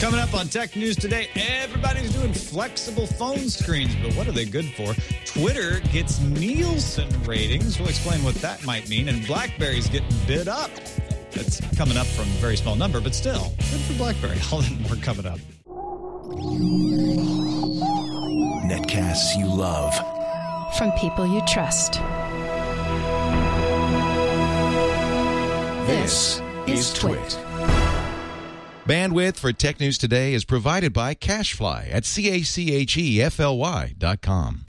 Coming up on Tech News Today, everybody's doing flexible phone screens, but what are they good for? Twitter gets Nielsen ratings. We'll explain what that might mean. And BlackBerry's getting bid up. That's coming up from a very small number, but still, good for BlackBerry. All that more coming up. Netcasts you love. From people you trust. This is Twit. Bandwidth for Tech News Today is provided by CacheFly at CACHEFLY.com.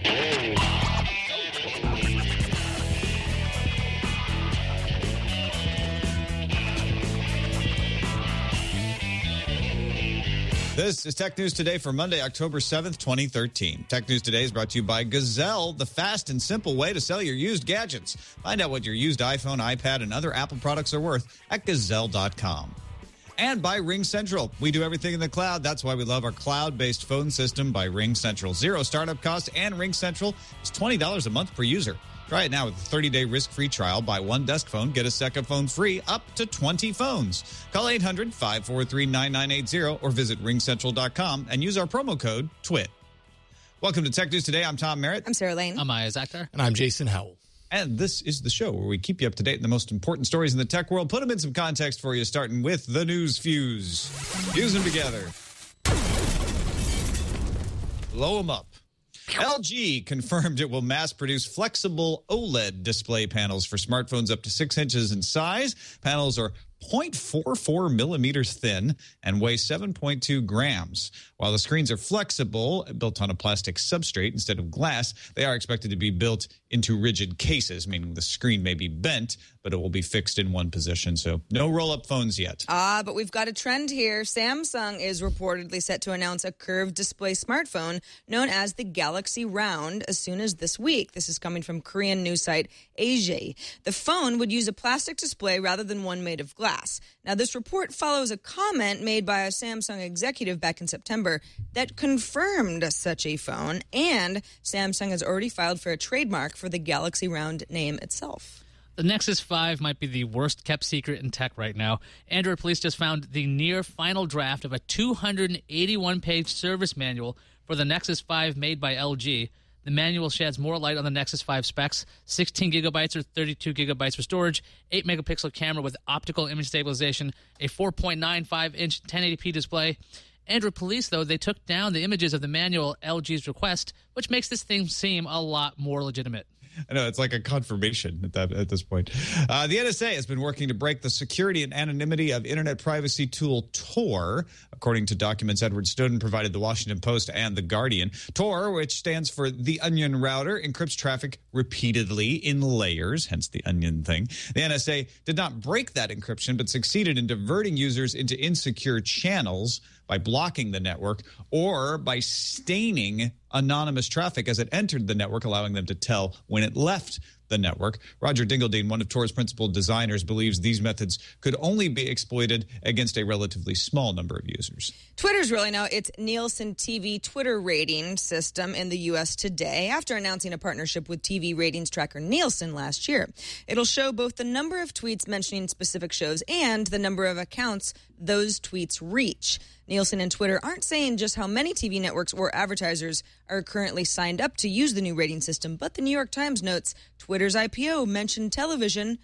This is Tech News Today for Monday, October 7th, 2013. Tech News Today is brought to you by Gazelle, the fast and simple way to sell your used gadgets. Find out what your used iPhone, iPad, and other Apple products are worth at Gazelle.com. And by RingCentral. We do everything in the cloud. That's why we love our cloud-based phone system by RingCentral. Zero startup cost, and RingCentral is $20 a month per user. Try it now with a 30-day risk-free trial. Buy one desk phone, get a second phone free, up to 20 phones. Call 800-543-9980 or visit ringcentral.com and use our promo code TWIT. Welcome to Tech News Today. I'm Tom Merritt. I'm Sarah Lane. I'm Ayaz Akhtar. And I'm Jason Howell. And this is the show where we keep you up to date in the most important stories in the tech world. Put them in some context for you, starting with the News Fuse. Fuse them together. Blow them up. LG confirmed it will mass-produce flexible OLED display panels for smartphones up to 6 inches in size. Panels are 0.44 millimeters thin and weigh 7.2 grams. While the screens are flexible, built on a plastic substrate instead of glass, they are expected to be built into rigid cases, meaning the screen may be bent, but it will be fixed in one position. So no roll-up phones yet. But we've got a trend here. Samsung is reportedly set to announce a curved display smartphone known as the Galaxy Round as soon as this week. This is coming from Korean news site Asia. The phone would use a plastic display rather than one made of glass. Now, this report follows a comment made by a Samsung executive back in September that confirmed such a phone, and Samsung has already filed for a trademark for the Galaxy Round name itself. The Nexus 5 might be the worst kept secret in tech right now. Android police just found the near final draft of a 281-page service manual for the Nexus 5 made by LG. The manual sheds more light on the Nexus 5 specs, 16 gigabytes or 32 gigabytes for storage, 8-megapixel camera with optical image stabilization, a 4.95-inch 1080p display. Android police, though, they took down the images of the manual at LG's request, which makes this thing seem a lot more legitimate. I know, it's like a confirmation at this point. The NSA has been working to break the security and anonymity of internet privacy tool Tor, according to documents Edward Snowden provided the Washington Post and The Guardian. Tor, which stands for the Onion Router, encrypts traffic repeatedly in layers, hence the onion thing. The NSA did not break that encryption, but succeeded in diverting users into insecure channels by blocking the network or by staining anonymous traffic as it entered the network, allowing them to tell when it left the network. Roger Dingledine, one of Tor's principal designers, believes these methods could only be exploited against a relatively small number of users. Twitter's rolling out its Nielsen TV Twitter rating system in the U.S. today after announcing a partnership with TV ratings tracker Nielsen last year. It'll show both the number of tweets mentioning specific shows and the number of accounts those tweets reach. Nielsen and Twitter aren't saying just how many TV networks or advertisers are currently signed up to use the new rating system, but the New York Times notes Twitter's IPO mentioned television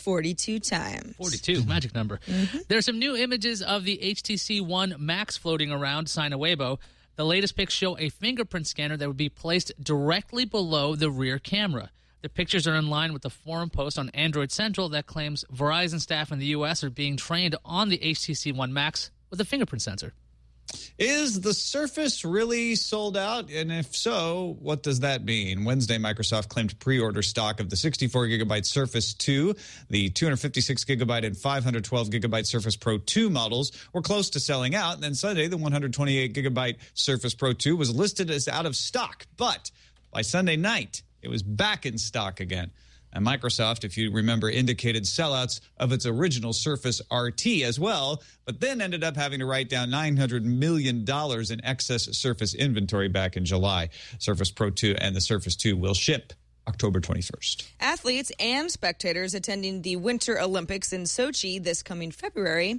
42 times. 42, magic number. Mm-hmm. There are some new images of the HTC One Max floating around Sina Weibo. The latest pics show a fingerprint scanner that would be placed directly below the rear camera. The pictures are in line with the forum post on Android Central that claims Verizon staff in the U.S. are being trained on the HTC One Max with a fingerprint sensor. Is the Surface really sold out? And if so, what does that mean? Wednesday, Microsoft claimed pre-order stock of the 64-gigabyte Surface 2, the 256-gigabyte and 512-gigabyte Surface Pro 2 models were close to selling out. And then Sunday, the 128-gigabyte Surface Pro 2 was listed as out of stock. But by Sunday night, it was back in stock again. And Microsoft, if you remember, indicated sellouts of its original Surface RT as well, but then ended up having to write down $900 million in excess Surface inventory back in July. Surface Pro 2 and the Surface 2 will ship October 21st. Athletes and spectators attending the Winter Olympics in Sochi this coming February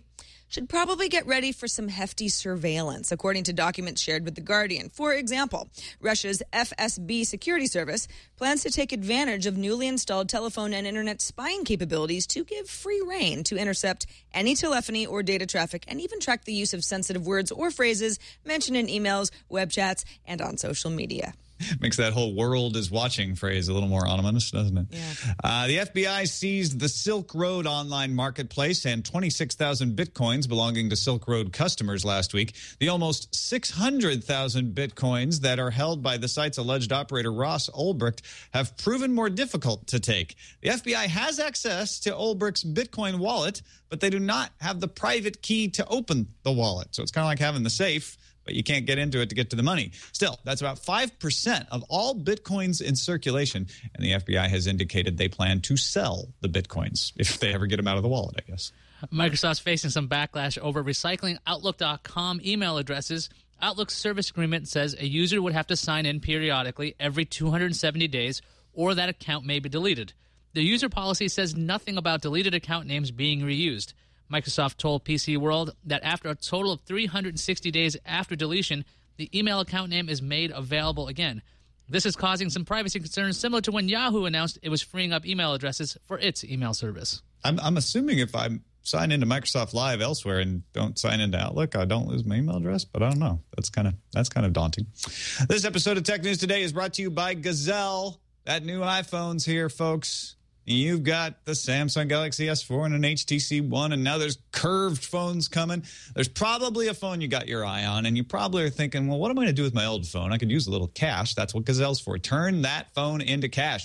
should probably get ready for some hefty surveillance, according to documents shared with The Guardian. For example, Russia's FSB security service plans to take advantage of newly installed telephone and internet spying capabilities to give free rein to intercept any telephony or data traffic and even track the use of sensitive words or phrases mentioned in emails, web chats, and on social media. Makes that whole world is watching phrase a little more ominous, doesn't it? Yeah. The FBI seized the Silk Road online marketplace and 26,000 bitcoins belonging to Silk Road customers last week. The almost 600,000 bitcoins that are held by the site's alleged operator Ross Ulbricht have proven more difficult to take. The FBI has access to Ulbricht's Bitcoin wallet, but they do not have the private key to open the wallet. So it's kind of like having the safe, but you can't get into it to get to the money. Still, that's about 5% of all Bitcoins in circulation, and the FBI has indicated they plan to sell the Bitcoins if they ever get them out of the wallet, I guess. Microsoft's facing some backlash over recycling Outlook.com email addresses. Outlook's service agreement says a user would have to sign in periodically every 270 days, or that account may be deleted. The user policy says nothing about deleted account names being reused. Microsoft told PC World that after a total of 360 days after deletion, the email account name is made available again. This is causing some privacy concerns, similar to when Yahoo announced it was freeing up email addresses for its email service. I'm assuming if I sign into Microsoft Live elsewhere and don't sign into Outlook, I don't lose my email address, but I don't know. That's kind of daunting. This episode of Tech News Today is brought to you by Gazelle. That new iPhone's here, folks. You've got the Samsung Galaxy S4 and an HTC One, and now there's curved phones coming. There's probably a phone you got your eye on, and you probably are thinking, well, what am I going to do with my old phone? I could use a little cash. That's what Gazelle's for. Turn that phone into cash,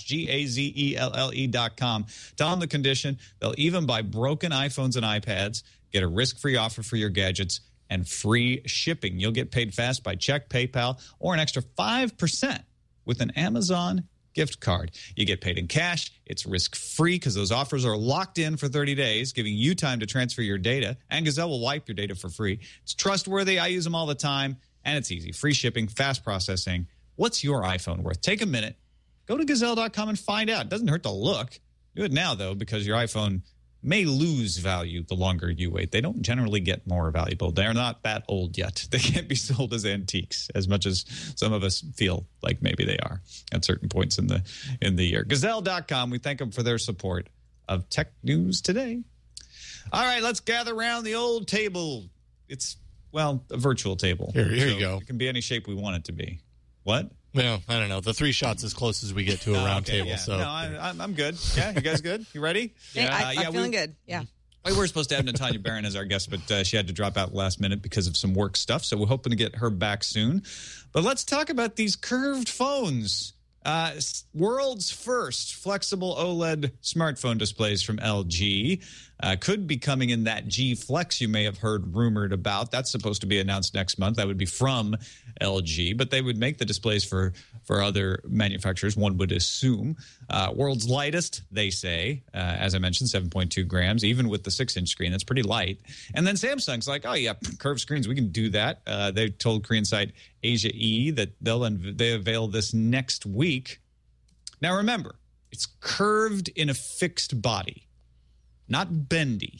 GAZELLE.com. Tell them the condition. They'll even buy broken iPhones and iPads, get a risk-free offer for your gadgets, and free shipping. You'll get paid fast by check, PayPal, or an extra 5% with an Amazon gift card. You get paid in cash. It's risk-free because those offers are locked in for 30 days, giving you time to transfer your data, and Gazelle will wipe your data for free. It's trustworthy. I use them all the time, and it's easy. Free shipping, fast processing. What's your iPhone worth? Take a minute. Go to Gazelle.com and find out. It doesn't hurt to look. Do it now, though, because your iPhone may lose value the longer you wait. They don't generally get more valuable. They're not that old yet. They can't be sold as antiques as much as some of us feel like maybe they are at certain points in the year. Gazelle.com, we thank them for their support of Tech News Today. All right, let's gather around the old table. It's, well, a virtual table. Here you go. It can be any shape we want it to be. What? Well, I don't know. The 3 shots as close as we get to a round table. Yeah. So no, I'm good. Yeah, you guys good? You ready? I'm feeling good. Yeah. We were supposed to have Natalia Barron as our guest, but she had to drop out last minute because of some work stuff. So we're hoping to get her back soon. But let's talk about these curved phones. World's first flexible OLED smartphone displays from LG could be coming in that G Flex you may have heard rumored about. That's supposed to be announced next month. That would be from LG, but they would make the displays for other manufacturers, one would assume. World's lightest, they say, as I mentioned, 7.2 grams, even with the 6-inch screen. That's pretty light. And then Samsung's like, oh, yeah, curved screens, we can do that. They told Korean site Asia E that they avail this next week. Now, remember, it's curved in a fixed body, not bendy.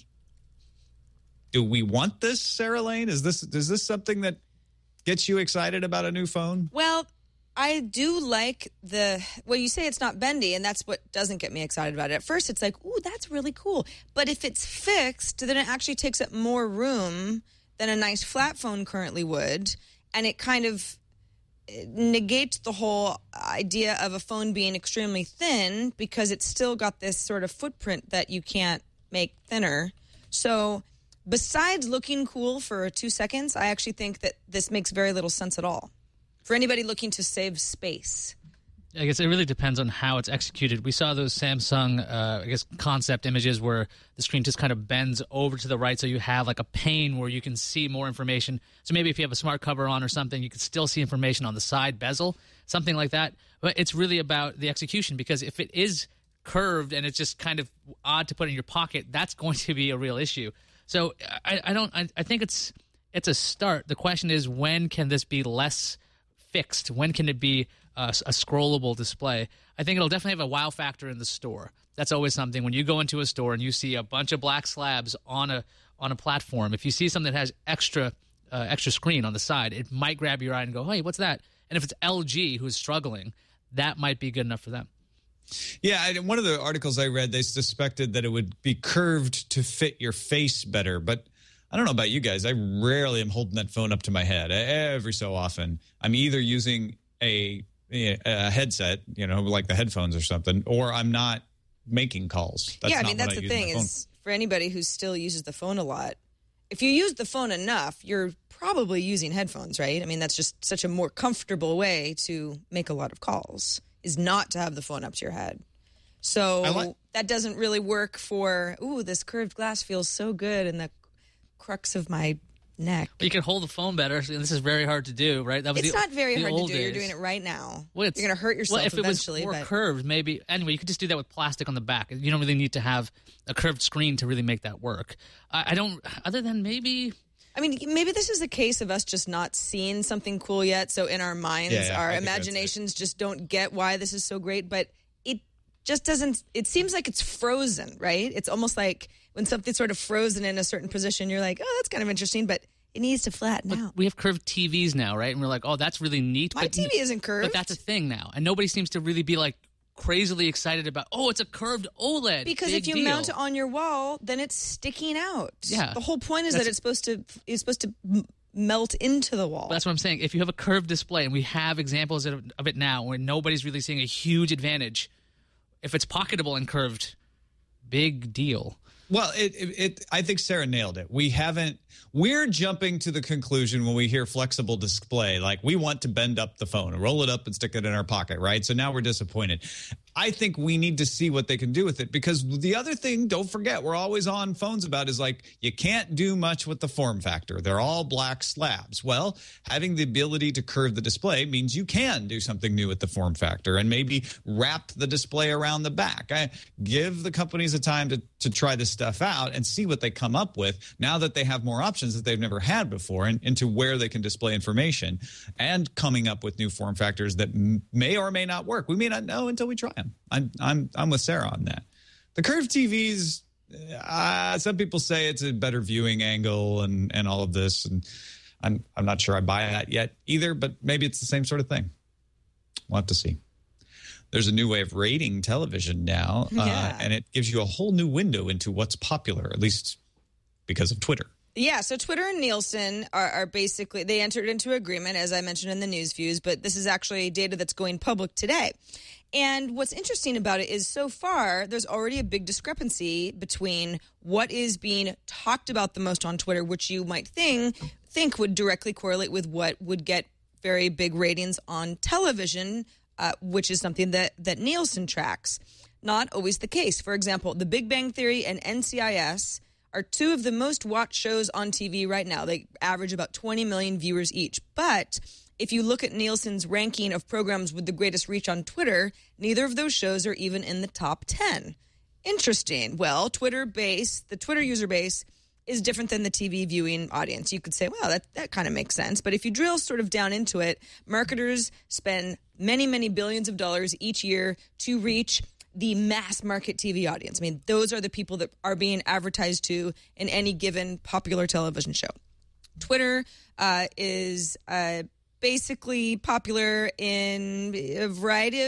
Do we want this, Sarah Lane? Is this something that gets you excited about a new phone? Well, I do like you say it's not bendy, and that's what doesn't get me excited about it. At first, it's like, ooh, that's really cool. But if it's fixed, then it actually takes up more room than a nice flat phone currently would, and it kind of negates the whole idea of a phone being extremely thin because it's still got this sort of footprint that you can't make thinner. So besides looking cool for 2 seconds, I actually think that this makes very little sense at all for anybody looking to save space. I guess it really depends on how it's executed. We saw those Samsung, concept images where the screen just kind of bends over to the right so you have like a pane where you can see more information. So maybe if you have a smart cover on or something, you can still see information on the side bezel, something like that. But it's really about the execution, because if it is curved and it's just kind of odd to put in your pocket, that's going to be a real issue. So I think it's a start. The question is, when can this be less fixed? When can it be a scrollable display? I think it'll definitely have a wow factor in the store. That's always something when you go into a store and you see a bunch of black slabs on on a platform, if you see something that has extra screen on the side, it might grab your eye and go, hey, what's that? And if it's LG who's struggling, that might be good enough for them. Yeah, one of the articles I read, they suspected that it would be curved to fit your face better. But I don't know about you guys. I rarely am holding that phone up to my head. Every so often, I'm either using a headset, like the headphones or something, or I'm not making calls. That's the thing is, for anybody who still uses the phone a lot, if you use the phone enough, you're probably using headphones, right? I mean, that's just such a more comfortable way to make a lot of calls, is not to have the phone up to your head. So that doesn't really work for, this curved glass feels so good in the crux of my neck. You can hold the phone better. So this is very hard to do, right? It's not very hard to do. You're doing it right now. You're going to hurt yourself eventually. If it was more curved, maybe. Anyway, you could just do that with plastic on the back. You don't really need to have a curved screen to really make that work. I don't, other than maybe... I mean, maybe this is a case of us just not seeing something cool yet. So in our minds, our imaginations just don't get why this is so great. But it just doesn't, it seems like it's frozen, right? It's almost like when something's sort of frozen in a certain position, you're like, that's kind of interesting, but it needs to flatten out. We have curved TVs now, right? And we're like, that's really neat. My TV isn't curved. But that's a thing now. And nobody seems to really be like crazily excited about, it's a curved OLED. Because if you mount it on your wall, then it's sticking out. Yeah. The whole point is that it's supposed to melt into the wall. But that's what I'm saying. If you have a curved display, and we have examples of it now where nobody's really seeing a huge advantage, if it's pocketable and curved, big deal. Well, I think Sarah nailed it. We're jumping to the conclusion when we hear flexible display, like we want to bend up the phone and roll it up and stick it in our pocket, right? So now we're disappointed. I think we need to see what they can do with it, because the other thing, don't forget, we're always on phones about is like, you can't do much with the form factor. They're all black slabs. Well, having the ability to curve the display means you can do something new with the form factor and maybe wrap the display around the back. Give the companies a time to try this stuff out and see what they come up with now that they have more options that they've never had before and into where they can display information, and coming up with new form factors that may or may not work. We may not know until we try them. I'm with Sarah on that. The curved TVs, some people say it's a better viewing angle and all of this, and I'm not sure I buy that yet either, but maybe it's the same sort of thing. We'll have to see. There's a new way of rating television now, and it gives you a whole new window into what's popular, at least because of Twitter. Yeah, so Twitter and Nielsen are basically, they entered into agreement, as I mentioned in the news views, but this is actually data that's going public today. And what's interesting about it is so far, there's already a big discrepancy between what is being talked about the most on Twitter, which you might think would directly correlate with what would get very big ratings on television, which is something that Nielsen tracks. Not always the case. For example, The Big Bang Theory and NCIS are two of the most watched shows on TV right now. They average about 20 million viewers each. But if you look at Nielsen's ranking of programs with the greatest reach on Twitter, neither of those shows are even in the top 10. Interesting. Well, the Twitter user base is different than the TV viewing audience. You could say, well, that kind of makes sense. But if you drill sort of down into it, marketers spend many, many billions of dollars each year to reach the mass market TV audience. I mean, those are the people that are being advertised to in any given popular television show. Twitter is basically popular in a variety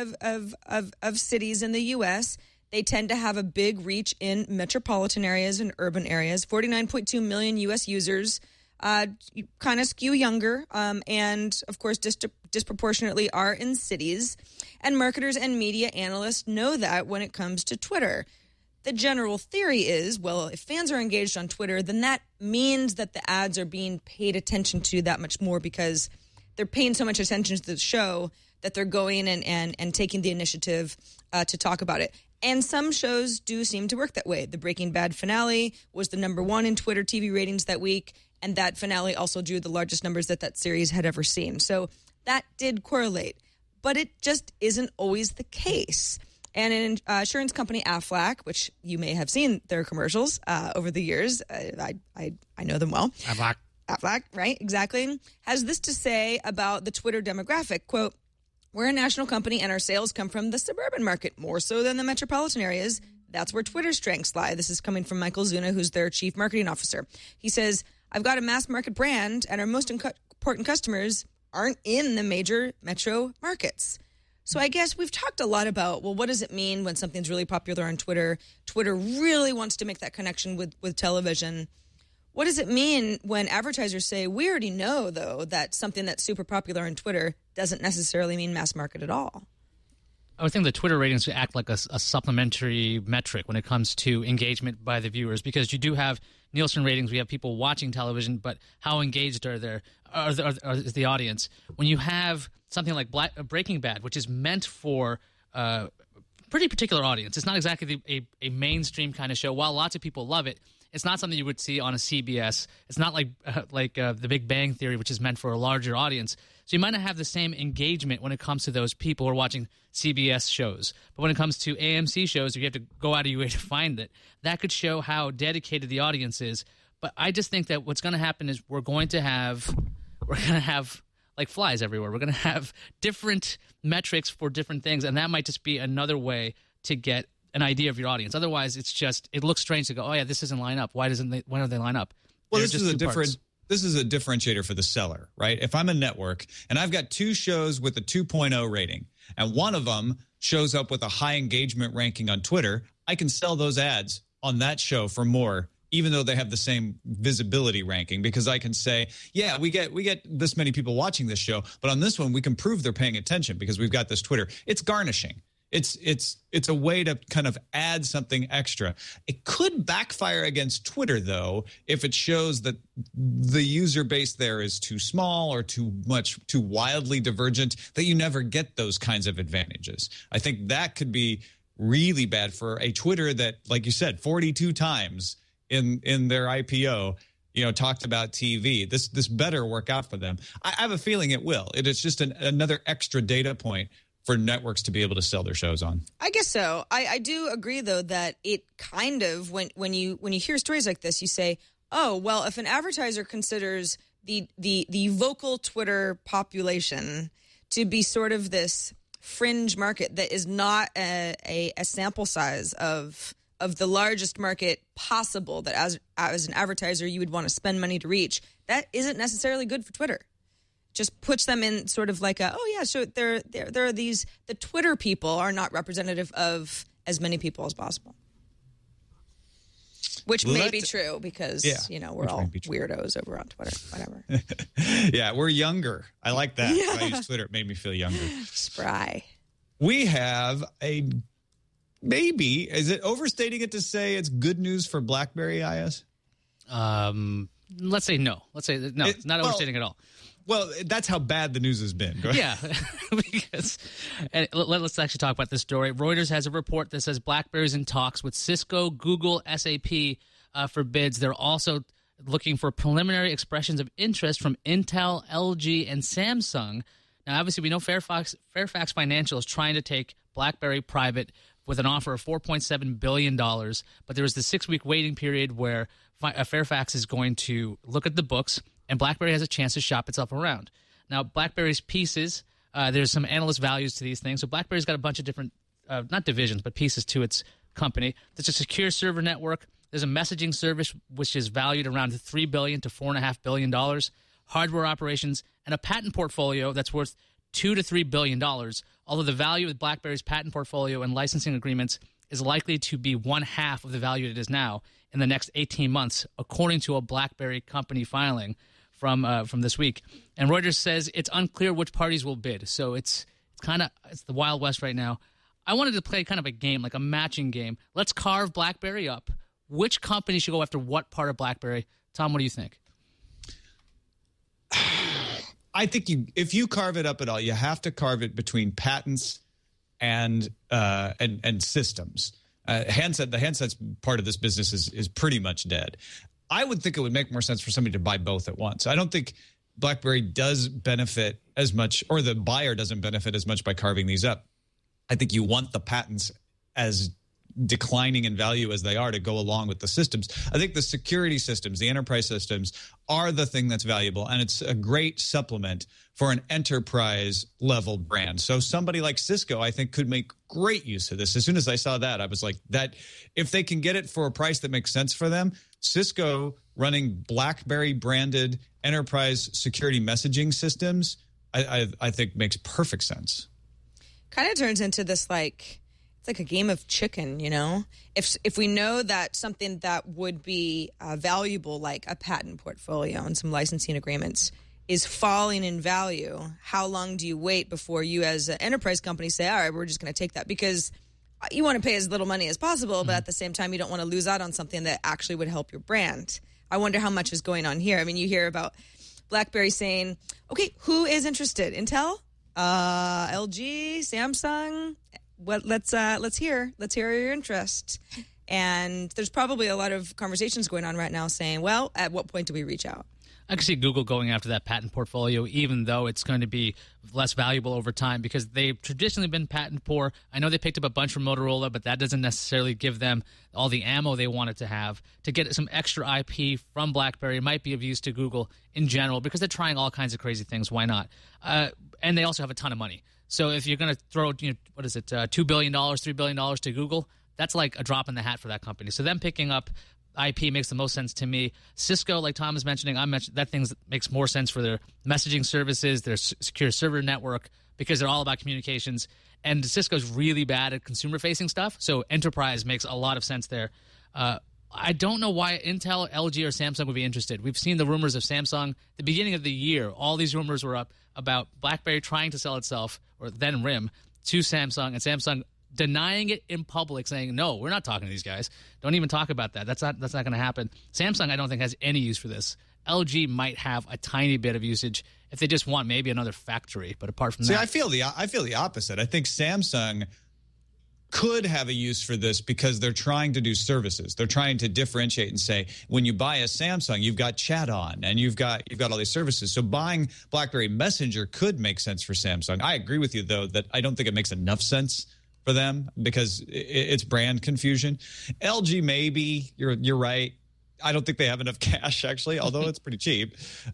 of cities in the U.S. They tend to have a big reach in metropolitan areas and urban areas. 49.2 million U.S. users, kind of skew younger, and, of course, disproportionately are in cities. And marketers and media analysts know that when it comes to Twitter. The general theory is, well, if fans are engaged on Twitter, then that means that the ads are being paid attention to that much more because they're paying so much attention to the show that they're going and taking the initiative to talk about it. And some shows do seem to work that way. The Breaking Bad finale was the #1 in Twitter TV ratings that week, and that finale also drew the largest numbers that series had ever seen. So that did correlate. But it just isn't always the case. And an insurance company, Aflac, which you may have seen their commercials over the years, I know them well. Aflac, right, exactly, has this to say about the Twitter demographic, quote, "We're a national company and our sales come from the suburban market more so than the metropolitan areas. that's where Twitter's strengths lie. This is coming from Michael Zuna, who's their chief marketing officer. He says, I've got a mass market brand, and our most important customers aren't in the major metro markets. So I guess we've talked a lot about, well, what does it mean when something's really popular on Twitter? Twitter really wants to make that connection with television. What does it mean when advertisers say, we already know, though, that something that's super popular on Twitter doesn't necessarily mean mass market at all? I would think the Twitter ratings should act like a supplementary metric when it comes to engagement by the viewers, because you do have Nielsen ratings. We have people watching television, but how engaged is the audience? When you have something like Breaking Bad, which is meant for a pretty particular audience, it's not exactly a mainstream kind of show. While lots of people love it, it's not something you would see on a CBS. It's not like The Big Bang Theory, which is meant for a larger audience. So you might not have the same engagement when it comes to those people who are watching CBS shows. But when it comes to AMC shows, you have to go out of your way to find it. That could show how dedicated the audience is. But I just think that what's going to happen is we're going to have like flies everywhere. We're going to have different metrics for different things, and that might just be another way to get an idea of your audience. Otherwise, it looks strange to go, oh yeah, this doesn't line up. Why don't they line up? Well, this is a differentiator for the seller, right? If I'm a network and I've got two shows with a 2.0 rating, and one of them shows up with a high engagement ranking on Twitter, I can sell those ads on that show for more, even though they have the same visibility ranking, because I can say, yeah, we get this many people watching this show, but on this one we can prove they're paying attention because we've got this Twitter. It's garnishing. It's a way to kind of add something extra. It could backfire against Twitter, though, if it shows that the user base there is too small or too wildly divergent, that you never get those kinds of advantages. I think that could be really bad for a Twitter that, like you said, 42 times in their IPO, talked about TV. This better work out for them. I have a feeling it will. It is just another extra data point for networks to be able to sell their shows on. I guess so. I do agree, though, that it kind of, when you hear stories like this, you say, oh, well, if an advertiser considers the vocal Twitter population to be sort of this fringe market that is not a sample size of the largest market possible, that as an advertiser you would want to spend money to reach, that isn't necessarily good for Twitter. Just puts them in sort of like so there are these, the Twitter people are not representative of as many people as possible. Which may be true because, we're all weirdos over on Twitter, whatever. Yeah, we're younger. I like that. Yeah. When I use Twitter, it made me feel younger. Spry. We have maybe, is it overstating it to say it's good news for BlackBerry, IS? Let's say no. It's not overstating at all. Well, that's how bad the news has been. Go ahead. Yeah. Let's actually talk about this story. Reuters has a report that says BlackBerry's in talks with Cisco, Google, SAP for bids. They're also looking for preliminary expressions of interest from Intel, LG, and Samsung. Now, obviously, we know Fairfax Financial is trying to take BlackBerry private with an offer of $4.7 billion, but there was the 6-week waiting period where Fairfax is going to look at the books, and BlackBerry has a chance to shop itself around. Now, BlackBerry's pieces, there's some analyst values to these things. So BlackBerry's got a bunch of different, not divisions, but pieces to its company. There's a secure server network. There's a messaging service, which is valued around $3 billion to $4.5 billion. Hardware operations, and a patent portfolio that's worth $2 to $3 billion. Although the value of BlackBerry's patent portfolio and licensing agreements is likely to be 1/2 of the value it is now in the next 18 months, according to a BlackBerry company filing from this week. And Reuters says it's unclear which parties will bid. So it's the Wild West right now. I wanted to play kind of a game, like a matching game. Let's carve BlackBerry up. Which company should go after what part of BlackBerry? Tom, what do you think? I think if you carve it up at all, you have to carve it between patents and systems. The handsets part of this business is pretty much dead. I would think it would make more sense for somebody to buy both at once. I don't think BlackBerry does benefit as much, or the buyer doesn't benefit as much by carving these up. I think you want the patents as declining in value as they are to go along with the systems. I think the security systems, the enterprise systems, are the thing that's valuable, and it's a great supplement for an enterprise level brand. So somebody like Cisco, I think, could make great use of this. As soon as I saw that, I was like, that if they can get it for a price that makes sense for them, Cisco running BlackBerry branded enterprise security messaging systems, I think makes perfect sense. Kind of turns into this it's like a game of chicken, you know? If we know that something that would be valuable, like a patent portfolio and some licensing agreements, is falling in value, how long do you wait before you as an enterprise company say, all right, we're just going to take that? Because you want to pay as little money as possible, but at the same time, you don't want to lose out on something that actually would help your brand. I wonder how much is going on here. I mean, you hear about BlackBerry saying, okay, who is interested? Intel? LG? Samsung? Let's hear your interest. And there's probably a lot of conversations going on right now saying, well, at what point do we reach out? I can see Google going after that patent portfolio, even though it's going to be less valuable over time, because they've traditionally been patent poor. I know they picked up a bunch from Motorola, but that doesn't necessarily give them all the ammo they wanted to have. To get some extra IP from BlackBerry might be of use to Google in general, because they're trying all kinds of crazy things. Why not? And they also have a ton of money. So if you're going to throw, $2 billion, $3 billion to Google, that's like a drop in the hat for that company. So them picking up IP makes the most sense to me. Cisco, like Tom is mentioning, that thing makes more sense for their messaging services, their secure server network, because they're all about communications. And Cisco's really bad at consumer-facing stuff, so enterprise makes a lot of sense there. I don't know why Intel, LG, or Samsung would be interested. We've seen the rumors of Samsung. The beginning of the year, all these rumors were up about BlackBerry trying to sell itself, or then RIM, to Samsung, and Samsung denying it in public, saying, no, we're not talking to these guys. Don't even talk about that. That's not going to happen. Samsung, I don't think, has any use for this. LG might have a tiny bit of usage if they just want maybe another factory. But apart from that, I feel the opposite. I think Samsung could have a use for this because they're trying to do services. They're trying to differentiate and say, when you buy a Samsung, you've got chat on and you've got all these services. So buying BlackBerry Messenger could make sense for Samsung. I agree with you, though, that I don't think it makes enough sense for them because it's brand confusion. LG, maybe. You're right. I don't think they have enough cash, actually, although it's pretty cheap.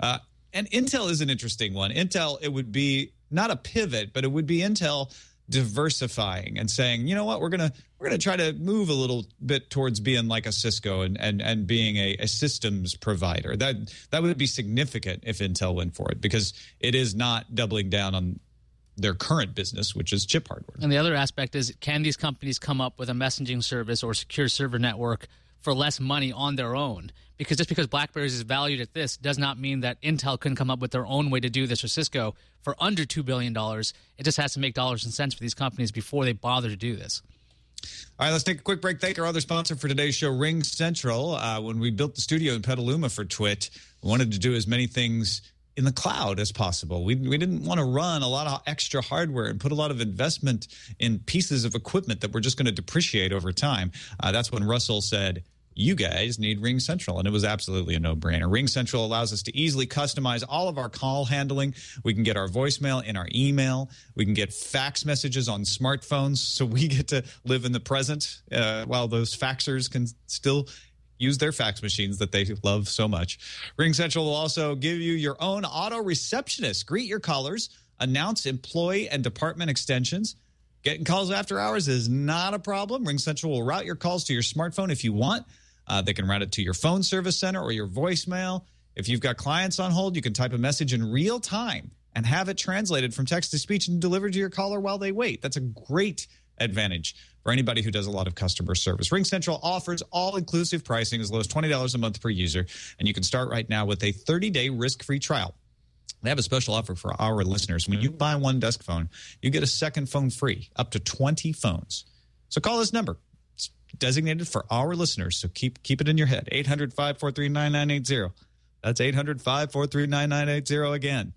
And Intel is an interesting one. Intel, it would be not a pivot, but it would be Intel diversifying and saying, you know what, we're gonna try to move a little bit towards being like a Cisco and being a systems provider. That would be significant if Intel went for it, because it is not doubling down on their current business, which is chip hardware. And the other aspect is, can these companies come up with a messaging service or secure server network for less money on their own? Because just because BlackBerry is valued at this does not mean that Intel couldn't come up with their own way to do this, or Cisco, for under $2 billion. It just has to make dollars and cents for these companies before they bother to do this. All right, let's take a quick break. Thank our other sponsor for today's show, Ring Central. When we built the studio in Petaluma for Twit, we wanted to do as many things in the cloud as possible. We didn't want to run a lot of extra hardware and put a lot of investment in pieces of equipment that we're just going to depreciate over time. That's when Russell said, you guys need Ring Central, and it was absolutely a no-brainer. Ring Central allows us to easily customize all of our call handling. We can get our voicemail in our email. We can get fax messages on smartphones, so we get to live in the present while those faxers can still use their fax machines that they love so much. Ring Central will also give you your own auto receptionist. Greet your callers, announce employee and department extensions. Getting calls after hours is not a problem. Ring Central will route your calls to your smartphone if you want. They can route it to your phone service center or your voicemail. If you've got clients on hold, you can type a message in real time and have it translated from text to speech and delivered to your caller while they wait. That's a great advantage for anybody who does a lot of customer service. Ring Central offers all-inclusive pricing as low as $20 a month per user, and you can start right now with a 30-day risk-free trial. They have a special offer for our listeners. When you buy one desk phone, you get a second phone free, up to 20 phones. So call this number. It's designated for our listeners, so keep it in your head. 800-543-9980. That's 800-543-9980 again.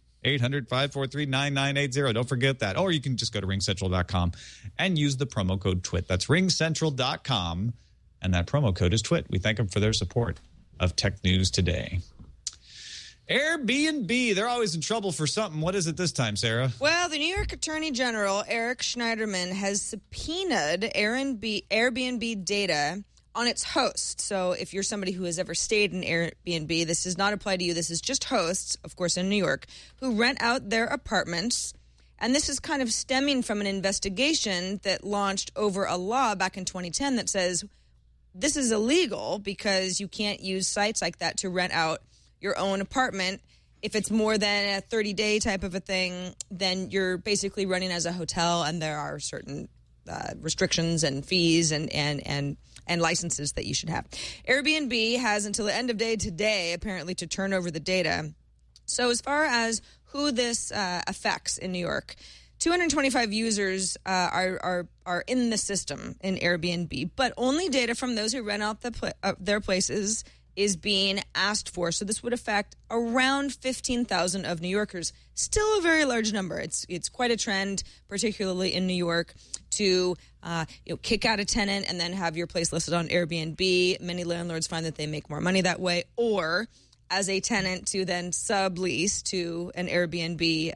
800-543-9980. Don't forget that. Or you can just go to ringcentral.com and use the promo code TWIT. That's ringcentral.com, and that promo code is TWIT. We thank them for their support of Tech News Today. Airbnb, they're always in trouble for something. What is it this time, Sarah? Well, the New York Attorney General, Eric Schneiderman, has subpoenaed Airbnb data on its host. So if you're somebody who has ever stayed in Airbnb, this does not apply to you. This is just hosts, of course, in New York, who rent out their apartments. And this is kind of stemming from an investigation that launched over a law back in 2010 that says this is illegal because you can't use sites like that to rent out your own apartment. If it's more than a 30-day type of a thing, then you're basically running as a hotel, and there are certain restrictions and fees and licenses that you should have. Airbnb has until the end of day today, apparently, to turn over the data. So as far as who this affects in New York, 225 users are in the system in Airbnb, but only data from those who rent out their places is being asked for. So this would affect around 15,000 of New Yorkers. Still a very large number. It's quite a trend, particularly in New York, to kick out a tenant and then have your place listed on Airbnb. Many landlords find that they make more money that way, or as a tenant to then sublease to an Airbnb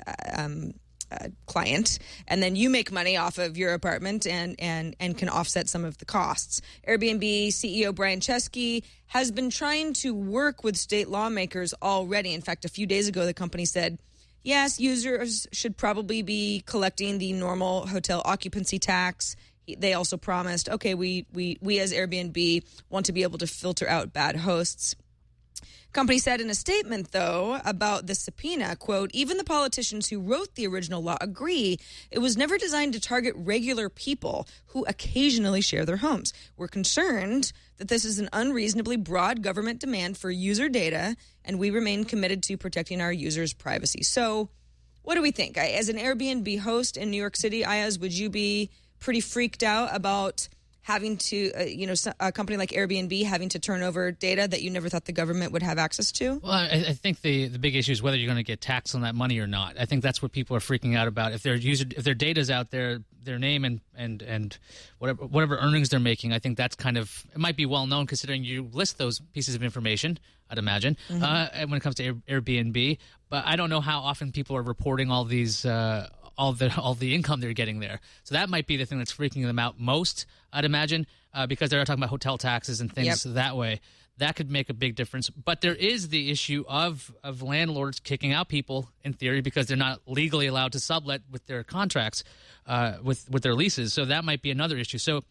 client, and then you make money off of your apartment and can offset some of the costs. Airbnb CEO Brian Chesky has been trying to work with state lawmakers already. In fact, a few days ago, the company said, yes, users should probably be collecting the normal hotel occupancy tax. They also promised, okay, we as Airbnb want to be able to filter out bad hosts. Company said in a statement, though, about the subpoena, quote, even the politicians who wrote the original law agree it was never designed to target regular people who occasionally share their homes. We're concerned that this is an unreasonably broad government demand for user data, and we remain committed to protecting our users' privacy. So what do we think? As an Airbnb host in New York City, Ayaz, would you be pretty freaked out about having to, a company like Airbnb having to turn over data that you never thought the government would have access to? Well, I think the big issue is whether you're going to get taxed on that money or not. I think that's what people are freaking out about. If their data's out there, their name and whatever earnings they're making, I think that's kind of, it might be well known considering you list those pieces of information, I'd imagine, when it comes to Airbnb. But I don't know how often people are reporting all these all the income they're getting there. So that might be the thing that's freaking them out most, I'd imagine, because they're talking about hotel taxes and things that way. That could make a big difference. But there is the issue of landlords kicking out people, in theory, because they're not legally allowed to sublet with their contracts, with their leases. So that might be another issue. So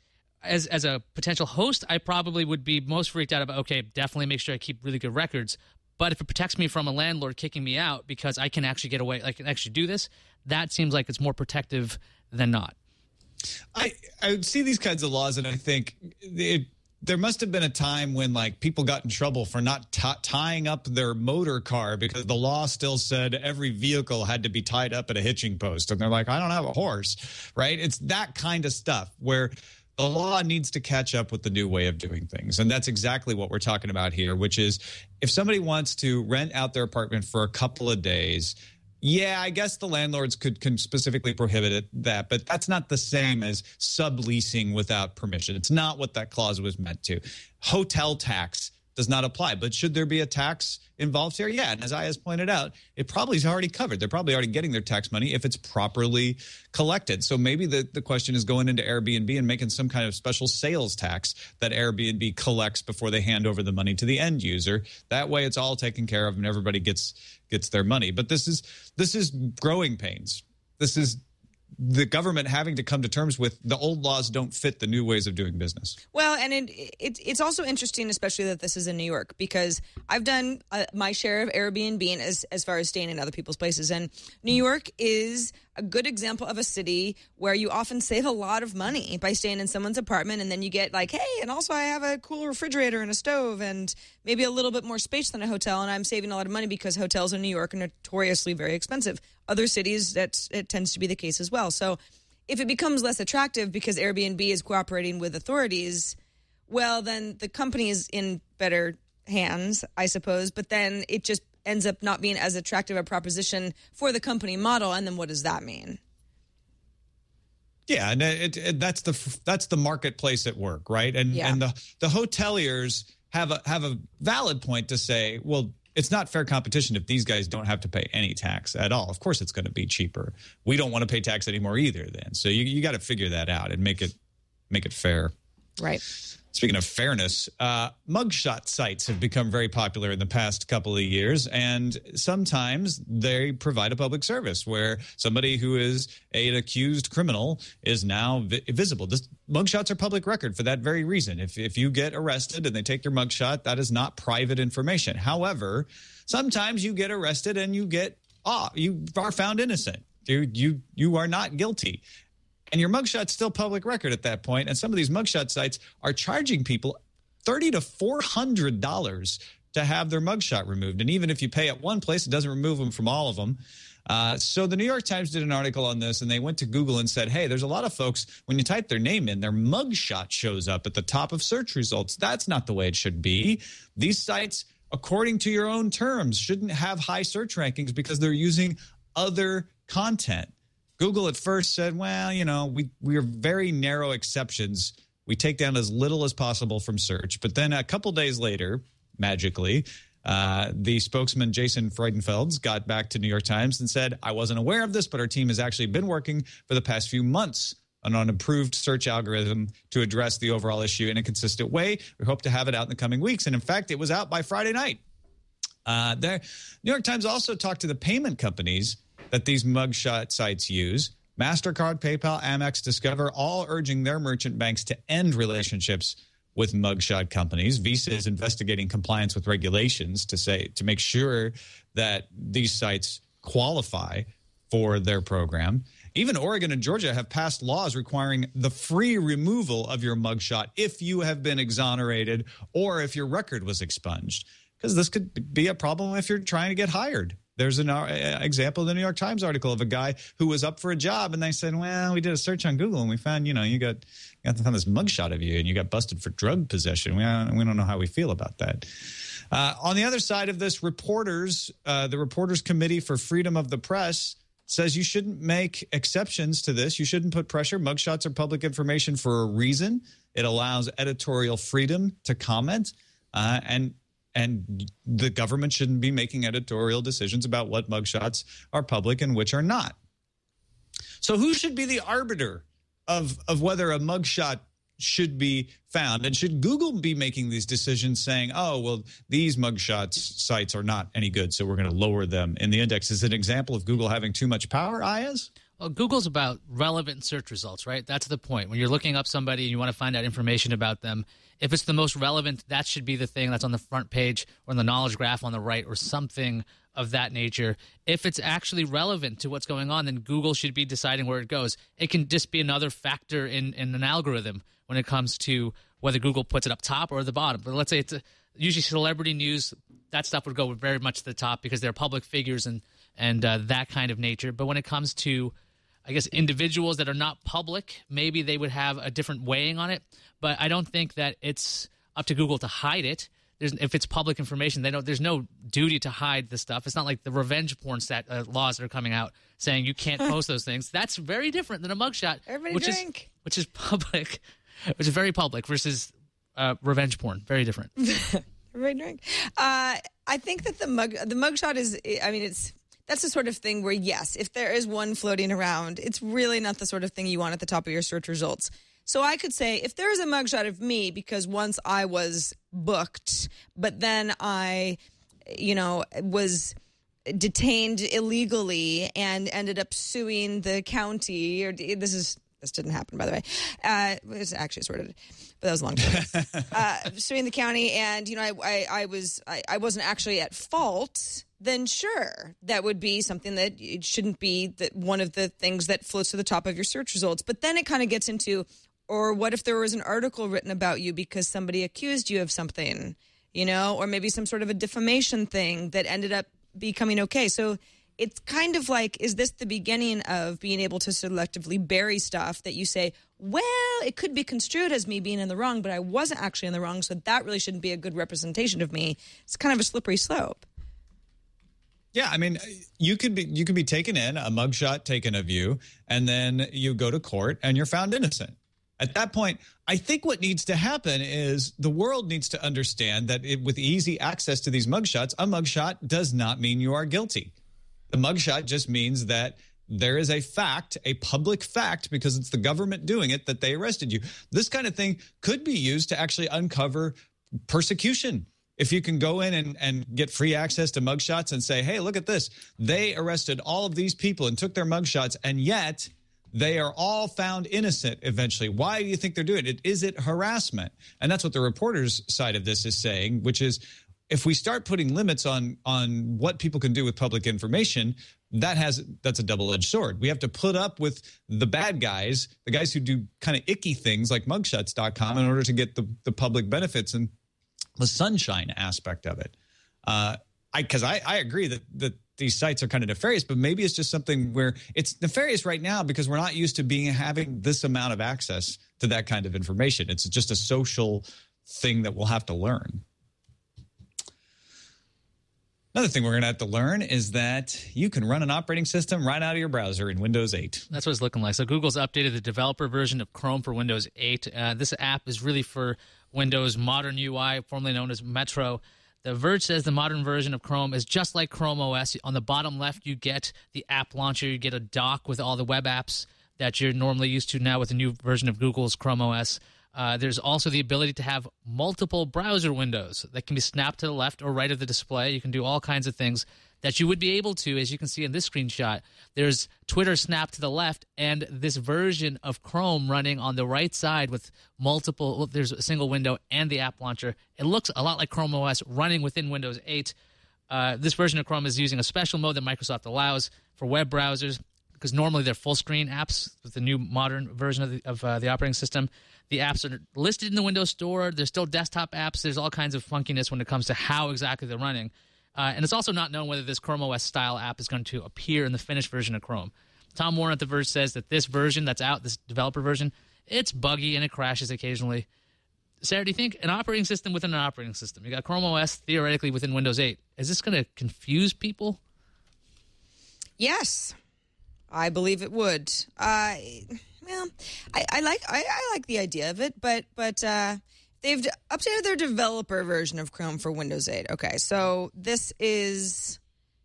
as a potential host, I probably would be most freaked out about, okay, definitely make sure I keep really good records. But if it protects me from a landlord kicking me out because I can actually get away, I can actually do this, that seems like it's more protective than not. I see these kinds of laws, and I think there must have been a time when people got in trouble for not tying up their motor car because the law still said every vehicle had to be tied up at a hitching post. And they're like, I don't have a horse, right? It's that kind of stuff where the law needs to catch up with the new way of doing things. And that's exactly what we're talking about here, which is if somebody wants to rent out their apartment for a couple of days, yeah, I guess the landlords can specifically prohibit that, but that's not the same as subleasing without permission. It's not what that clause was meant to. Hotel tax does not apply, but should there be a tax involved here? Yeah, and as Ayaz pointed out, it probably is already covered. They're probably already getting their tax money if it's properly collected. So maybe the question is going into Airbnb and making some kind of special sales tax that Airbnb collects before they hand over the money to the end user. That way it's all taken care of and everybody gets their money. But this is growing pains. This is the government having to come to terms with the old laws don't fit the new ways of doing business. Well, and it's also interesting, especially that this is in New York, because I've done my share of Airbnb as far as staying in other people's places. And New York is a good example of a city where you often save a lot of money by staying in someone's apartment. And then you get hey, and also I have a cool refrigerator and a stove and maybe a little bit more space than a hotel. And I'm saving a lot of money because hotels in New York are notoriously very expensive. Other cities, it tends to be the case as well. So if it becomes less attractive because Airbnb is cooperating with authorities, well, then the company is in better hands, I suppose. But then it just ends up not being as attractive a proposition for the company model. And then what does that mean? Yeah, and that's the marketplace at work, right? And the hoteliers have a valid point to say, well, it's not fair competition if these guys don't have to pay any tax at all. Of course, it's going to be cheaper. We don't want to pay tax anymore either. Then, so you got to figure that out and make it fair. Right. Speaking of fairness, mugshot sites have become very popular in the past couple of years, and sometimes they provide a public service where somebody who is an accused criminal is now visible. Mugshots are public record for that very reason. If you get arrested and they take your mugshot, that is not private information. However, sometimes you get arrested and you are found innocent. You are not guilty. And your mugshot's still public record at that point. And some of these mugshot sites are charging people $30 to $400 to have their mugshot removed. And even if you pay at one place, it doesn't remove them from all of them. So the New York Times did an article on this, and they went to Google and said, hey, there's a lot of folks, when you type their name in, their mugshot shows up at the top of search results. That's not the way it should be. These sites, according to your own terms, shouldn't have high search rankings because they're using other content. Google at first said, well, we are very narrow exceptions. We take down as little as possible from search. But then a couple days later, magically, the spokesman, Jason Freudenfeld, got back to New York Times and said, I wasn't aware of this, but our team has actually been working for the past few months on an improved search algorithm to address the overall issue in a consistent way. We hope to have it out in the coming weeks. And in fact, it was out by Friday night. New York Times also talked to the payment companies that these mugshot sites use. MasterCard, PayPal, Amex, Discover, all urging their merchant banks to end relationships with mugshot companies. Visa is investigating compliance with regulations to make sure that these sites qualify for their program. Even Oregon and Georgia have passed laws requiring the free removal of your mugshot if you have been exonerated or if your record was expunged, because this could be a problem if you're trying to get hired. There's an example in the New York Times article of a guy who was up for a job, and they said, well, we did a search on Google, and we found, you got this mugshot of you, and you got busted for drug possession. We don't know how we feel about that. On the other side of this, the Reporters Committee for Freedom of the Press says you shouldn't make exceptions to this. You shouldn't put pressure. Mugshots are public information for a reason. It allows editorial freedom to comment, and the government shouldn't be making editorial decisions about what mugshots are public and which are not. So who should be the arbiter of whether a mugshot should be found? And should Google be making these decisions saying, oh, well, these mugshots sites are not any good, so we're going to lower them in the index? Is it an example of Google having too much power, Ayaz? Well, Google's about relevant search results, right? That's the point. When you're looking up somebody and you want to find out information about them, if it's the most relevant, that should be the thing that's on the front page or in the knowledge graph on the right or something of that nature. If it's actually relevant to what's going on, then Google should be deciding where it goes. It can just be another factor in an algorithm when it comes to whether Google puts it up top or the bottom. But let's say it's usually celebrity news, that stuff would go very much to the top because they're public figures and that kind of nature. But when it comes to, I guess, individuals that are not public, maybe they would have a different weighing on it. But I don't think that it's up to Google to hide it. If it's public information, there's no duty to hide the stuff. It's not like the revenge porn laws that are coming out saying you can't post those things. That's very different than a mugshot, which is public, which is very public versus revenge porn. Very different. Everybody drink. I think that the mugshot is. I mean, that's the sort of thing where, yes, if there is one floating around, it's really not the sort of thing you want at the top of your search results. So I could say if there is a mugshot of me because once I was booked, but then I, was detained illegally and ended up suing the county, or this didn't happen, by the way. It was actually sort of, but that was a long time. Suing the county, and I wasn't actually at fault. Then sure, that would be something that it shouldn't be one of the things that floats to the top of your search results. But then it kind of gets into, or what if there was an article written about you because somebody accused you of something, or maybe some sort of a defamation thing that ended up becoming okay. So it's kind of like, is this the beginning of being able to selectively bury stuff that you say, well, it could be construed as me being in the wrong, but I wasn't actually in the wrong, so that really shouldn't be a good representation of me. It's kind of a slippery slope. Yeah, I mean, you could be taken in, a mugshot taken of you, and then you go to court and you're found innocent. At that point, I think what needs to happen is the world needs to understand that with easy access to these mugshots, a mugshot does not mean you are guilty. The mugshot just means that there is a fact, a public fact, because it's the government doing it, that they arrested you. This kind of thing could be used to actually uncover persecution. If you can go in and get free access to mugshots and say, hey, look at this. They arrested all of these people and took their mugshots, and yet they are all found innocent eventually. Why do you think they're doing it? Is it harassment? And that's what the reporter's side of this is saying, which is if we start putting limits on what people can do with public information, that's a double-edged sword. We have to put up with the bad guys, the guys who do kind of icky things like mugshots.com in order to get the public benefits and the sunshine aspect of it. Because I agree that these sites are kind of nefarious, but maybe it's just something where it's nefarious right now because we're not used to having this amount of access to that kind of information. It's just a social thing that we'll have to learn. Another thing we're going to have to learn is that you can run an operating system right out of your browser in Windows 8. That's what it's looking like. So Google's updated the developer version of Chrome for Windows 8. This app is really for Windows Modern UI, formerly known as Metro. The Verge says the modern version of Chrome is just like Chrome OS. On the bottom left, you get the app launcher. You get a dock with all the web apps that you're normally used to now with the new version of Google's Chrome OS. There's also the ability to have multiple browser windows that can be snapped to the left or right of the display. You can do all kinds of things that you would be able to, as you can see in this screenshot. There's Twitter snapped to the left and this version of Chrome running on the right side with multiple, there's a single window and the app launcher. It looks a lot like Chrome OS running within Windows 8. This version of Chrome is using a special mode that Microsoft allows for web browsers because normally they're full screen apps with the new modern version of the operating system. The apps are listed in the Windows Store. There's still desktop apps. There's all kinds of funkiness when it comes to how exactly they're running. And it's also not known whether this Chrome OS style app is going to appear in the finished version of Chrome. Tom Warren at The Verge says that this version that's out, this developer version, it's buggy and it crashes occasionally. Sarah, do you think an operating system within an operating system? You got Chrome OS theoretically within Windows 8. Is this going to confuse people? Yes, I believe it would. Well, I like the idea of it, but they've updated their developer version of Chrome for Windows 8. Okay, so this is,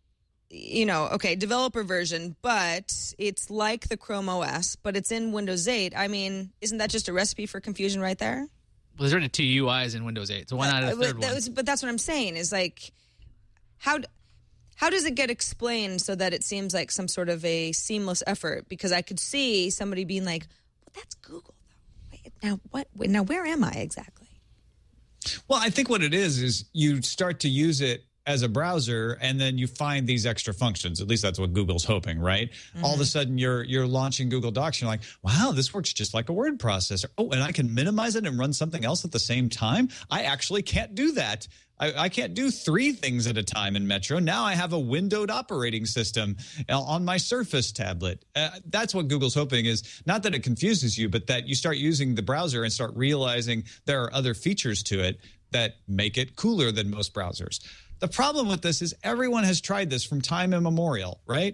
developer version, but it's like the Chrome OS, but it's in Windows 8. I mean, isn't that just a recipe for confusion right there? Well, there's already two UIs in Windows 8, so why not a third one? But that's what I'm saying, is like, how does it get explained so that it seems like some sort of a seamless effort? Because I could see somebody being like, well, that's Google, though. Now, where am I exactly? Well, I think what it is you start to use it as a browser and then you find these extra functions. At least that's what Google's hoping, right? Mm-hmm. All of a sudden you're launching Google Docs. You're like, wow, this works just like a word processor. Oh, and I can minimize it and run something else at the same time? I actually can't do that. I can't do 3 things at a time in Metro. Now I have a windowed operating system on my Surface tablet. That's what Google's hoping is not that it confuses you, but that you start using the browser and start realizing there are other features to it that make it cooler than most browsers. The problem with this is everyone has tried this from time immemorial, right?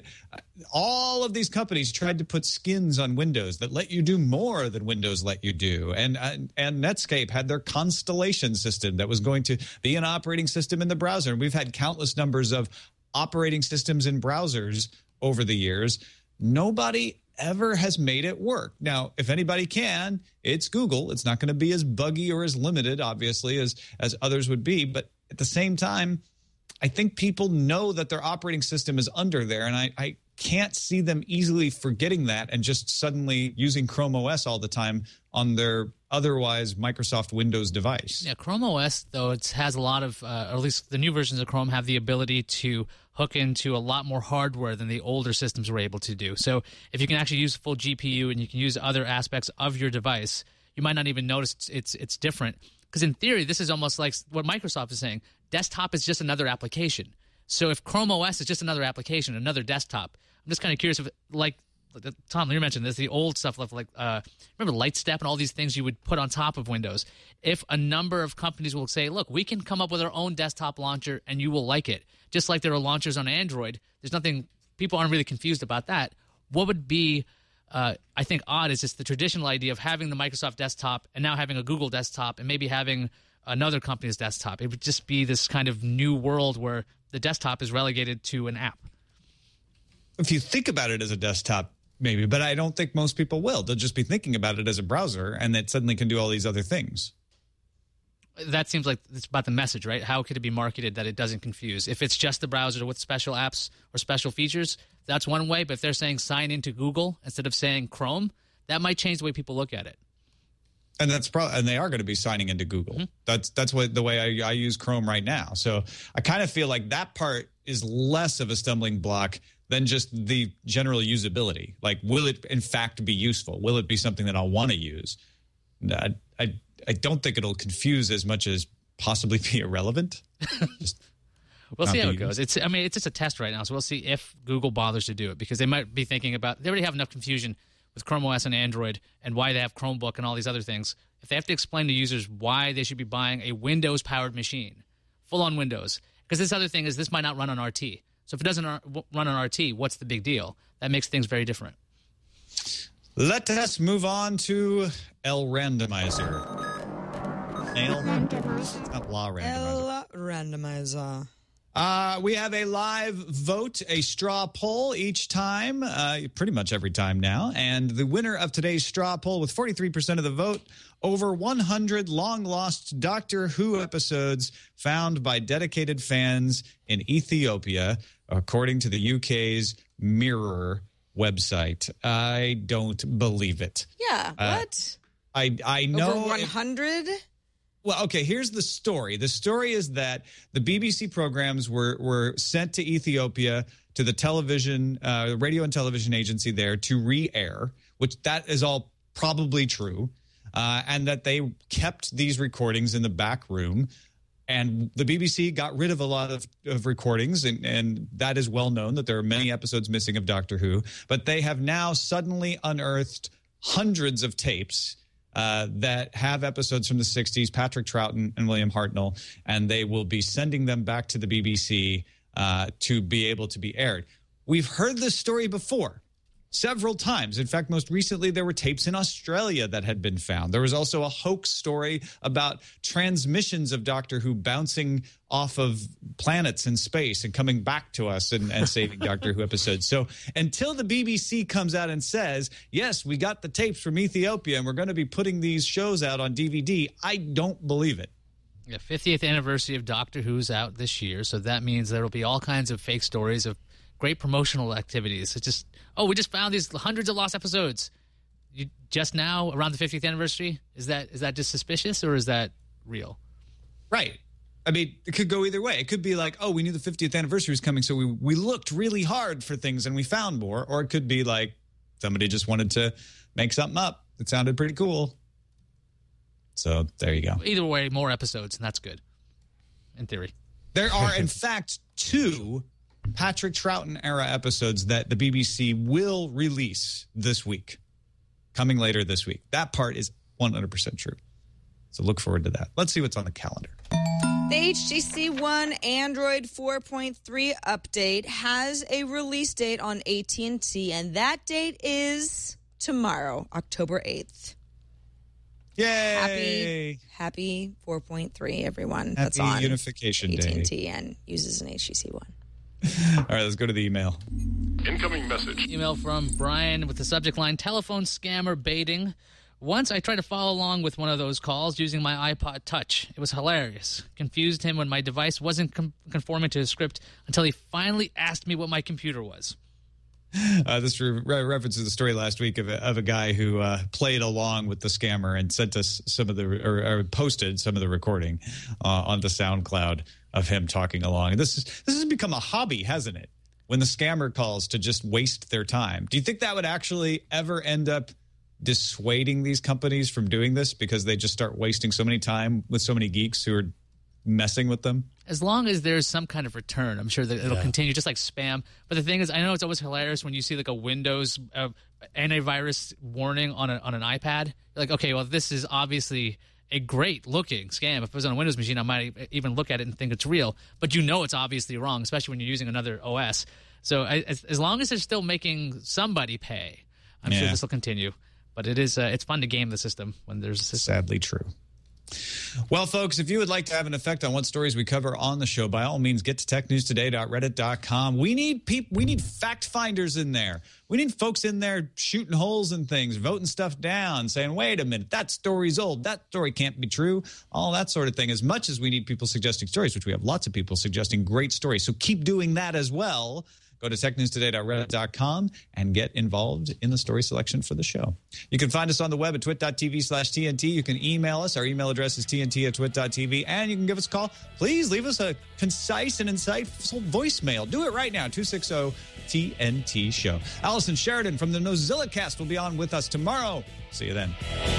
All of these companies tried to put skins on Windows that let you do more than Windows let you do. And Netscape had their Constellation system that was going to be an operating system in the browser. And we've had countless numbers of operating systems in browsers over the years. Nobody ever has made it work. Now, if anybody can, it's Google. It's not going to be as buggy or as limited, obviously, as others would be. But at the same time, I think people know that their operating system is under there, and I can't see them easily forgetting that and just suddenly using Chrome OS all the time on their otherwise Microsoft Windows device. Yeah, Chrome OS, though, it has a lot of, or at least the new versions of Chrome have the ability to hook into a lot more hardware than the older systems were able to do. So if you can actually use full GPU and you can use other aspects of your device, you might not even notice it's different. Because in theory, this is almost like what Microsoft is saying. Desktop is just another application. So if Chrome OS is just another application, another desktop, I'm just kind of curious if, like Tom, you mentioned this, the old stuff, like remember Lightstep and all these things you would put on top of Windows. If a number of companies will say, look, we can come up with our own desktop launcher and you will like it. Just like there are launchers on Android. There's nothing, people aren't really confused about that. What would be I think odd is just the traditional idea of having the Microsoft desktop and now having a Google desktop and maybe having another company's desktop. It would just be this kind of new world where the desktop is relegated to an app. If you think about it as a desktop, maybe, but I don't think most people will. They'll just be thinking about it as a browser, and it suddenly can do all these other things. That seems like it's about the message, right? How could it be marketed that it doesn't confuse? If it's just the browser with special apps or special features, that's one way. But if they're saying sign into Google instead of saying Chrome, that might change the way people look at it. And that's and they are going to be signing into Google. Mm-hmm. That's what the way I use Chrome right now. So I kind of feel like that part is less of a stumbling block than just the general usability. Like, will it in fact be useful? Will it be something that I'll want to use? I don't think it'll confuse as much as possibly be irrelevant. We'll see how it goes. It's just a test right now, so we'll see if Google bothers to do it, because they might be thinking about, they already have enough confusion with Chrome OS and Android and why they have Chromebook and all these other things. If they have to explain to users why they should be buying a Windows-powered machine, full-on Windows, because this other thing is this might not run on RT. So if it doesn't run on RT, what's the big deal? That makes things very different. Let us move on to El Randomizer. It's not La Randomizer. El Randomizer. We have a live vote, a straw poll each time, pretty much every time now. And the winner of today's straw poll with 43% of the vote, over 100 long-lost Doctor Who episodes found by dedicated fans in Ethiopia, according to the UK's Mirror website. I don't believe it. Yeah, what? I know. Over 100? Well, okay, here's the story. The story is that the BBC programs were sent to Ethiopia, to the television, radio and television agency there to re-air, which that is all probably true, and that they kept these recordings in the back room. And the BBC got rid of a lot of recordings, and that is well known that there are many episodes missing of Doctor Who. But they have now suddenly unearthed hundreds of tapes that have episodes from the 60s, Patrick Troughton and William Hartnell, and they will be sending them back to the BBC to be able to be aired. We've heard this story before several times. In fact, most recently, there were tapes in Australia that had been found. There was also a hoax story about transmissions of Doctor Who bouncing off of planets in space and coming back to us and saving Doctor Who episodes. So until the BBC comes out and says, yes, we got the tapes from Ethiopia and we're going to be putting these shows out on DVD, I don't believe it. Yeah, 50th anniversary of Doctor Who's out this year, so that means there will be all kinds of fake stories of great promotional activities. It's just, we just found these hundreds of lost episodes. You just now, around the 50th anniversary? Is that just suspicious, or is that real? Right. I mean, it could go either way. It could be like, we knew the 50th anniversary was coming, so we looked really hard for things and we found more. Or it could be like somebody just wanted to make something up that sounded pretty cool. So there you go. Either way, more episodes, and that's good, in theory. There are, in fact, 2 Patrick Troughton era episodes that the BBC will release this week, coming later this week. That part is 100% true. So look forward to that. Let's see what's on the calendar. The HTC One Android 4.3 update has a release date on AT&T, and that date is tomorrow, October 8th. Yay! Happy 4.3, everyone. Happy that's on Unification Day. AT&T and uses an HTC One. All right, let's go to the email. Incoming message. Email from Brian with the subject line, telephone scammer baiting. Once I tried to follow along with one of those calls using my iPod Touch. It was hilarious. Confused him when my device wasn't conforming to his script until he finally asked me what my computer was. This references the story last week of a guy who played along with the scammer and sent us some of or posted some of the recording on the SoundCloud of him talking along. And this has become a hobby, hasn't it? When the scammer calls to just waste their time. Do you think that would actually ever end up dissuading these companies from doing this because they just start wasting so many time with so many geeks who are messing with them? As long as there's some kind of return, I'm sure that it'll continue, just like spam. But the thing is, I know it's always hilarious when you see like a Windows antivirus warning on an iPad. You're like, okay, well, this is obviously a great-looking scam. If it was on a Windows machine, I might even look at it and think it's real. But you know it's obviously wrong, especially when you're using another OS. So as long as they're still making somebody pay, I'm sure this will continue. But it's fun to game the system when there's a system. Sadly true. Well, folks, if you would like to have an effect on what stories we cover on the show, by all means, get to technewstoday.reddit.com. We need fact finders in there. We need folks in there shooting holes in things, voting stuff down, saying, wait a minute, that story's old. That story can't be true. All that sort of thing. As much as we need people suggesting stories, which we have lots of people suggesting great stories. So keep doing that as well. Go to technewstoday.reddit.com and get involved in the story selection for the show. You can find us on the web at twit.tv/TNT. You can email us. Our email address is tnt@twit.tv. And you can give us a call. Please leave us a concise and insightful voicemail. Do it right now, 260-TNT-SHOW. Allison Sheridan from the Nozilla Cast will be on with us tomorrow. See you then.